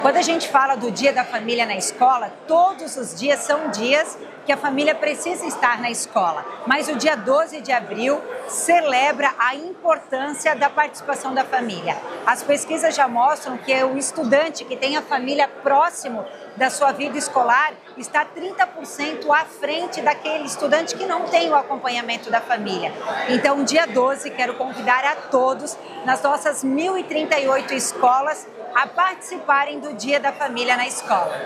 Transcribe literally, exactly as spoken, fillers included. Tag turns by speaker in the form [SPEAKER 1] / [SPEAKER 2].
[SPEAKER 1] Quando a gente fala do Dia da Família na escola, todos os dias são dias que a família precisa estar na escola. Mas o dia doze de abril celebra a importância da participação da família. As pesquisas já mostram que o estudante que tem a família próximo da sua vida escolar está trinta por cento à frente daquele estudante que não tem o acompanhamento da família. Então, dia doze, quero convidar a todos nas nossas mil e trinta e oito escolas a participarem do Dia da Família na escola.